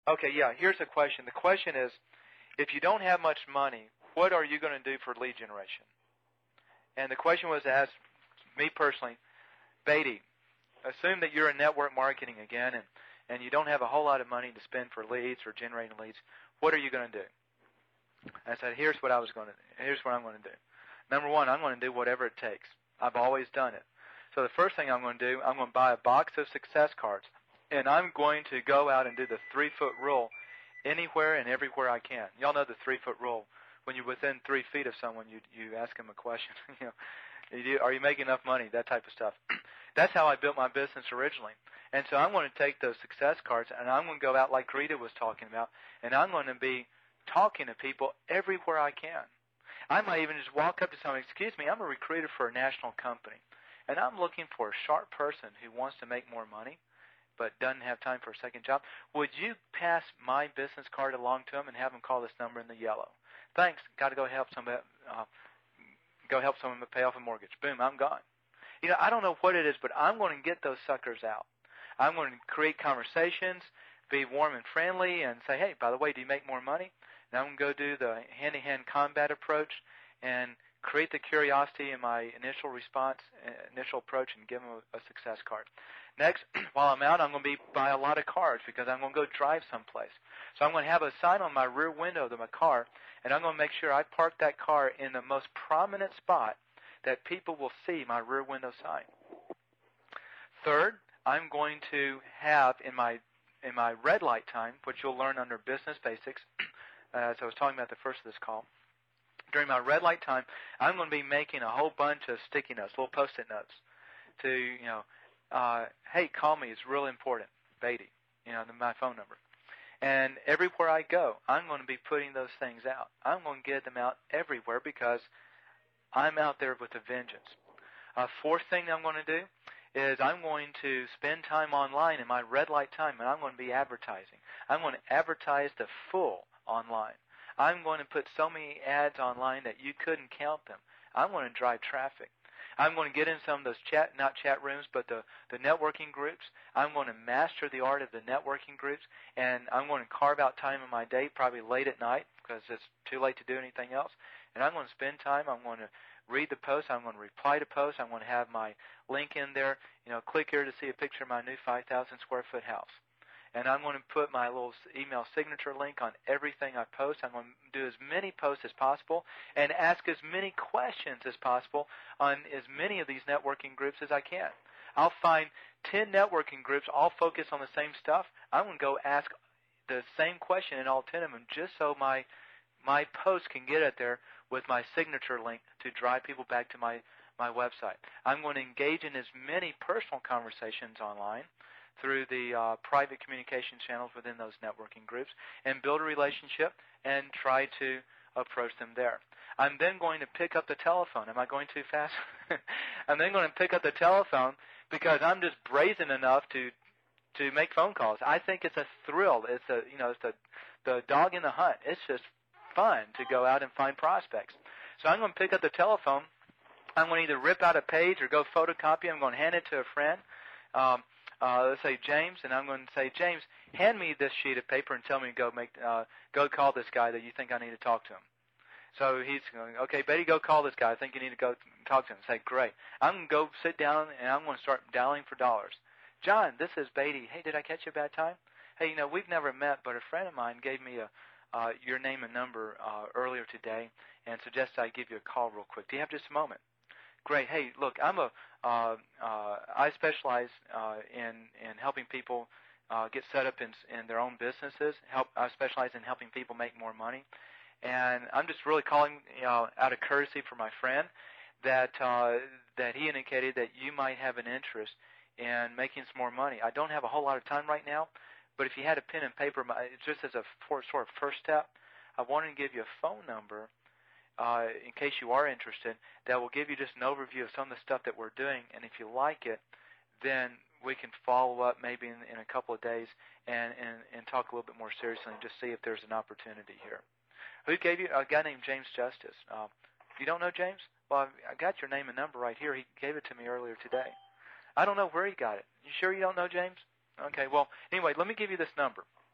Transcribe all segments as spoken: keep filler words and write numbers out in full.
Okay, yeah, here's the question. The question is, if you don't have much money, what are you going to do for lead generation? And the question was asked me personally, Beatty, assume that you're in network marketing again and, and you don't have a whole lot of money to spend for leads or generating leads. What are you going to do? I said, here's what I was going to here's what I'm going to do. Number one, I'm going to do whatever it takes. I've always done it. So the first thing I'm going to do, I'm going to buy a box of success cards, and I'm going to go out and do the three-foot rule anywhere and everywhere I can. Y'all know the three-foot rule. When you're within three feet of someone, you you ask them a question. you know, you do, are you making enough money? That type of stuff. That's how I built my business originally. And so I'm going to take those success cards, and I'm going to go out like Rita was talking about, and I'm going to be talking to people everywhere I can. I might even just walk up to someone, excuse me, I'm a recruiter for a national company, and I'm looking for a sharp person who wants to make more money but doesn't have time for a second job. Would you pass my business card along to them and have them call this number in the yellow? Thanks. Got to go help somebody. Uh, go help someone pay off a mortgage. Boom, I'm gone. You know, I don't know what it is, but I'm going to get those suckers out. I'm going to create conversations, be warm and friendly, and say, hey, by the way, do you make more money? And I'm going to go do the hand-to-hand combat approach and create the curiosity in my initial response, initial approach, and give them a, a success card. Next, while I'm out, I'm going to be buy a lot of cars because I'm going to go drive someplace. So I'm going to have a sign on my rear window of my car, and I'm going to make sure I park that car in the most prominent spot that people will see my rear window sign. Third, I'm going to have in my in my red light time, which you'll learn under Business Basics, as I was talking about the first of this call, during my red light time, I'm going to be making a whole bunch of sticky notes, little post-it notes, to, you know, uh, hey, call me, it's really important, Beatty, you know, my phone number. And everywhere I go, I'm going to be putting those things out. I'm going to get them out everywhere because I'm out there with a vengeance. A fourth thing I'm going to do is I'm going to spend time online in my red light time, and I'm going to be advertising. I'm going to advertise the full online. I'm going to put so many ads online that you couldn't count them. I'm going to drive traffic. I'm going to get in some of those chat, not chat rooms, but the, the networking groups. I'm going to master the art of the networking groups, and I'm going to carve out time in my day, probably late at night, because it's too late to do anything else. And I'm going to spend time. I'm going to read the posts. I'm going to reply to posts. I'm going to have my link in there. You know, click here to see a picture of my new five thousand square foot house. And I'm going to put my little email signature link on everything I post. I'm going to do as many posts as possible and ask as many questions as possible on as many of these networking groups as I can. I'll find ten networking groups all focus on the same stuff. I'm going to go ask the same question in all ten of them just so my my post can get it there with my signature link to drive people back to my, my website. I'm going to engage in as many personal conversations online through the uh, private communication channels within those networking groups and build a relationship and try to approach them there. I'm then going to pick up the telephone. Am I going too fast? I'm then going to pick up the telephone because I'm just brazen enough to to make phone calls. I think it's a thrill. It's a you know it's the the dog in the hunt. It's just fun to go out and find prospects. So I'm going to pick up the telephone. I'm going to either rip out a page or go photocopy. I'm going to hand it to a friend. Um, Uh, let's say James, and I'm going to say, James, hand me this sheet of paper and tell me to go make, uh, go call this guy that you think I need to talk to him. So he's going, okay, Betty, go call this guy. I think you need to go talk to him. Say, great. I'm going to go sit down, and I'm going to start dialing for dollars. John, this is Beatty. Hey, did I catch you at a bad time? Hey, you know, we've never met, but a friend of mine gave me a uh, your name and number uh, earlier today and suggested I give you a call real quick. Do you have just a moment? Great. Hey, look, I'm a, uh, uh, I specialize uh, in in helping people uh, get set up in in their own businesses. Help. I specialize in helping people make more money, and I'm just really calling, you know, out of courtesy for my friend that uh, that he indicated that you might have an interest in making some more money. I don't have a whole lot of time right now, but if you had a pen and paper, just as a for, sort of first step, I wanted to give you a phone number. Uh, in case you are interested, that will give you just an overview of some of the stuff that we're doing. And if you like it, then we can follow up maybe in, in a couple of days and, and, and talk a little bit more seriously and just see if there's an opportunity here. Who gave you? A guy named James Justice. Uh, you don't know James? Well, I got your name and number right here. He gave it to me earlier today. I don't know where he got it. You sure you don't know James? Okay, well, anyway, let me give you this number.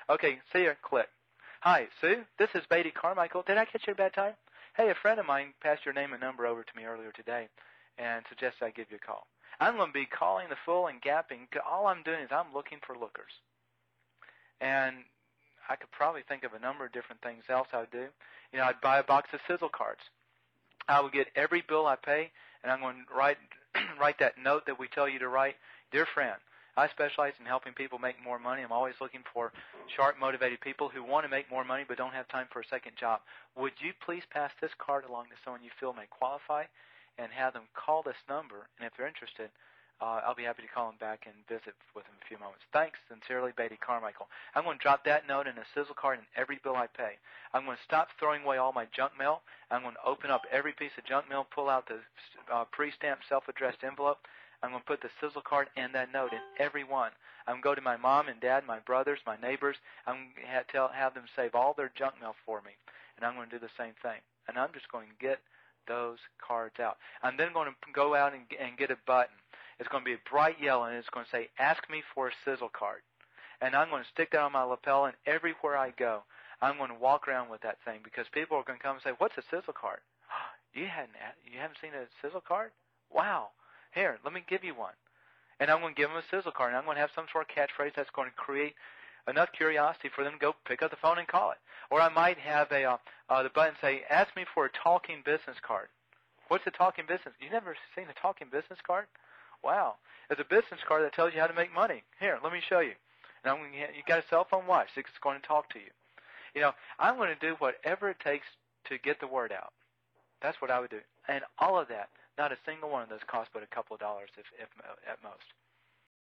Okay, see you. Click. Hi, Sue. This is Beatty Carmichael. Did I catch you at a bad time? Hey, a friend of mine passed your name and number over to me earlier today and suggested I give you a call. I'm going to be calling the full and gapping. All I'm doing is I'm looking for lookers. And I could probably think of a number of different things else I would do. You know, I'd buy a box of sizzle cards. I would get every bill I pay, and I'm going to write write that note that we tell you to write. Dear friend, I specialize in helping people make more money. I'm always looking for sharp, motivated people who want to make more money but don't have time for a second job. Would you please pass this card along to someone you feel may qualify and have them call this number? And if they're interested, uh, I'll be happy to call them back and visit with them in a few moments. Thanks, sincerely, Beatty Carmichael. I'm going to drop that note in a sizzle card in every bill I pay. I'm going to stop throwing away all my junk mail. I'm going to open up every piece of junk mail, pull out the uh, pre-stamped, self-addressed envelope. I'm going to put the sizzle card and that note in every one. I'm going to go to my mom and dad, my brothers, my neighbors. I'm going to have, tell, have them save all their junk mail for me. And I'm going to do the same thing. And I'm just going to get those cards out. I'm then going to go out and, and get a button. It's going to be bright yellow, and it's going to say, ask me for a sizzle card. And I'm going to stick that on my lapel, and everywhere I go, I'm going to walk around with that thing because people are going to come and say, what's a sizzle card? You hadn't, you haven't seen a sizzle card? Wow. Here, let me give you one. And I'm going to give them a sizzle card, and I'm going to have some sort of catchphrase that's going to create enough curiosity for them to go pick up the phone and call it. Or I might have a uh, uh, the button say, ask me for a talking business card. What's a talking business? You've never seen a talking business card? Wow. It's a business card that tells you how to make money. Here, let me show you. And I'm going to, you got a cell phone? Watch. It's going to talk to you. You know, I'm going to do whatever it takes to get the word out. That's what I would do. And all of that, not a single one of those costs but a couple of dollars if, if at most.